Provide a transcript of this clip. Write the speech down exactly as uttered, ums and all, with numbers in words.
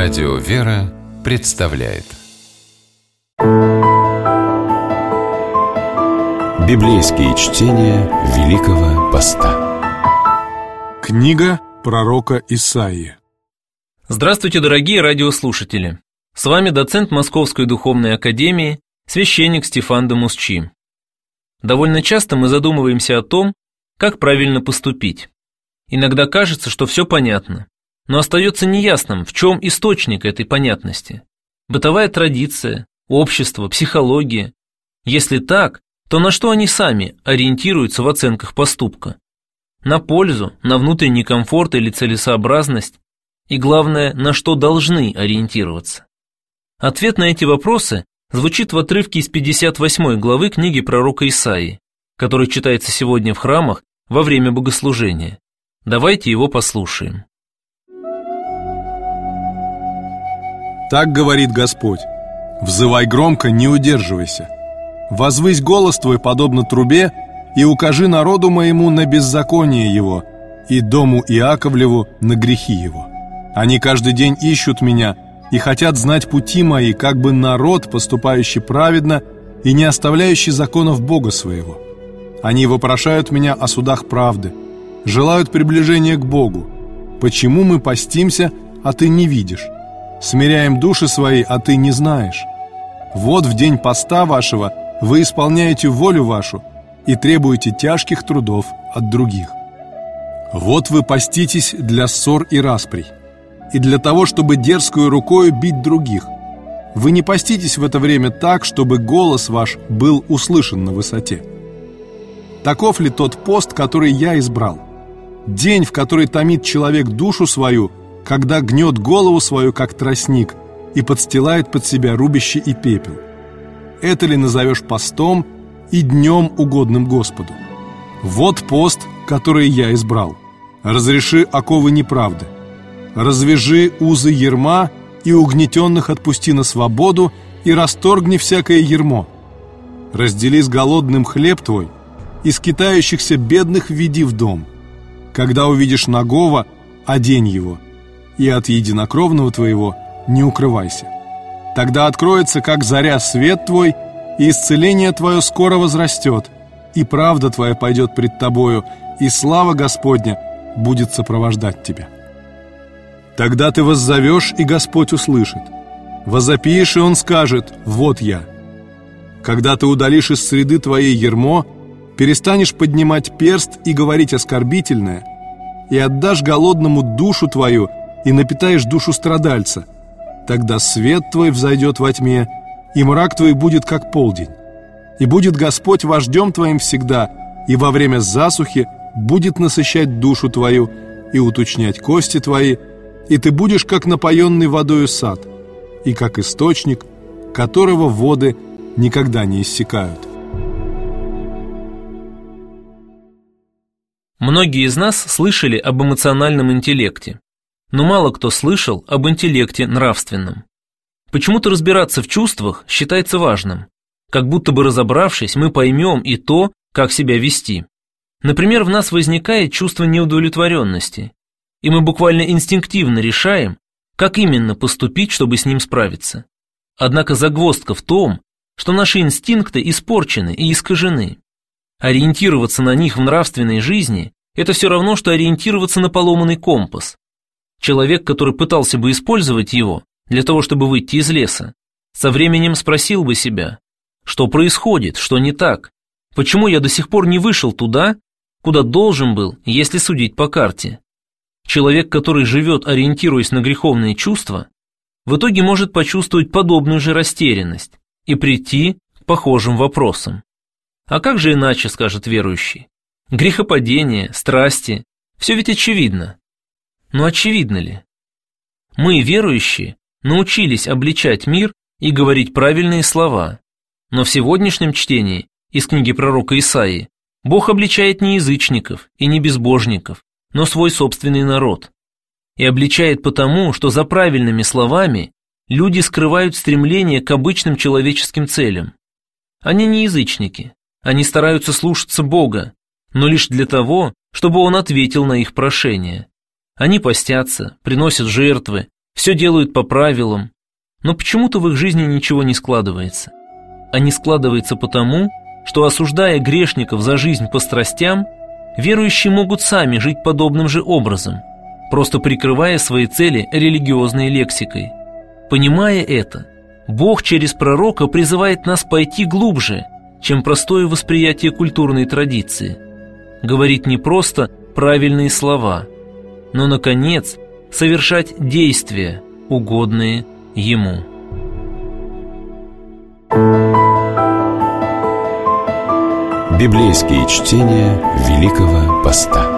Радио «Вера» представляет Библейские чтения Великого Поста. Книга пророка Исаии. Здравствуйте, дорогие радиослушатели! С вами доцент Московской духовной академии, священник Стефан де Мусчи. Довольно часто мы задумываемся о том, как правильно поступить. Иногда кажется, что все понятно, но остается неясным, в чем источник этой понятности. Бытовая традиция, общество, психология. Если так, то на что они сами ориентируются в оценках поступка? На пользу, на внутренний комфорт или целесообразность? И главное, на что должны ориентироваться? Ответ на эти вопросы звучит в отрывке из пятьдесят восьмой главы книги пророка Исаии, который читается сегодня в храмах во время богослужения. Давайте его послушаем. Так говорит Господь: взывай громко, не удерживайся. Возвысь голос твой, подобно трубе, и укажи народу моему на беззаконие его, и дому Иаковлеву на грехи его. Они каждый день ищут меня и хотят знать пути мои, как бы народ, поступающий праведно и не оставляющий законов Бога своего. Они вопрошают меня о судах правды, желают приближения к Богу. Почему мы постимся, а ты не видишь? Смиряем души свои, а ты не знаешь? Вот в день поста вашего вы исполняете волю вашу и требуете тяжких трудов от других. Вот вы поститесь для ссор и расприй, и для того, чтобы дерзкую рукою бить других. Вы не поститесь в это время так, чтобы голос ваш был услышан на высоте. Таков ли тот пост, который я избрал? День, в который томит человек душу свою, когда гнет голову свою, как тростник, и подстилает под себя рубище и пепел. Это ли назовешь постом и днем угодным Господу? Вот пост, который я избрал. Разреши оковы неправды, развяжи узы ярма, и угнетенных отпусти на свободу, и расторгни всякое ярмо. Раздели с голодным хлеб твой, и скитающихся бедных введи в дом. Когда увидишь нагого, одень его, и от единокровного твоего не укрывайся. Тогда откроется, как заря, свет твой, и исцеление твое скоро возрастет, и правда твоя пойдет пред тобою, и слава Господня будет сопровождать тебя. Тогда ты воззовешь, и Господь услышит. Возопиешь, и Он скажет: вот я. Когда ты удалишь из среды твоей ярмо, перестанешь поднимать перст и говорить оскорбительное, и отдашь голодному душу твою, и напитаешь душу страдальца, тогда свет твой взойдет во тьме, и мрак твой будет как полдень. И будет Господь вождем твоим всегда, и во время засухи будет насыщать душу твою и уточнять кости твои, и ты будешь как напоенный водою сад, и как источник, которого воды никогда не иссякают. Многие из нас слышали об эмоциональном интеллекте, но мало кто слышал об интеллекте нравственном. Почему-то разбираться в чувствах считается важным, как будто бы разобравшись, мы поймем и то, как себя вести. Например, в нас возникает чувство неудовлетворенности, и мы буквально инстинктивно решаем, как именно поступить, чтобы с ним справиться. Однако загвоздка в том, что наши инстинкты испорчены и искажены. Ориентироваться на них в нравственной жизни – это все равно, что ориентироваться на поломанный компас. Человек, который пытался бы использовать его для того, чтобы выйти из леса, со временем спросил бы себя: что происходит, что не так, почему я до сих пор не вышел туда, куда должен был, если судить по карте. Человек, который живет, ориентируясь на греховные чувства, в итоге может почувствовать подобную же растерянность и прийти к похожим вопросам. А как же иначе, скажет верующий? Грехопадение, страсти – все ведь очевидно. Но очевидно ли? Мы, верующие, научились обличать мир и говорить правильные слова. Но в сегодняшнем чтении из книги пророка Исаии Бог обличает не язычников и не безбожников, но свой собственный народ. И обличает потому, что за правильными словами люди скрывают стремление к обычным человеческим целям. Они не язычники, они стараются слушаться Бога, но лишь для того, чтобы Он ответил на их прошения. Они постятся, приносят жертвы, все делают по правилам, но почему-то в их жизни ничего не складывается. А не складывается потому, что, осуждая грешников за жизнь по страстям, верующие могут сами жить подобным же образом, просто прикрывая свои цели религиозной лексикой. Понимая это, Бог через пророка призывает нас пойти глубже, чем простое восприятие культурной традиции. Говорить не просто правильные слова, но, наконец, совершать действия, угодные Ему. Библейские чтения Великого Поста.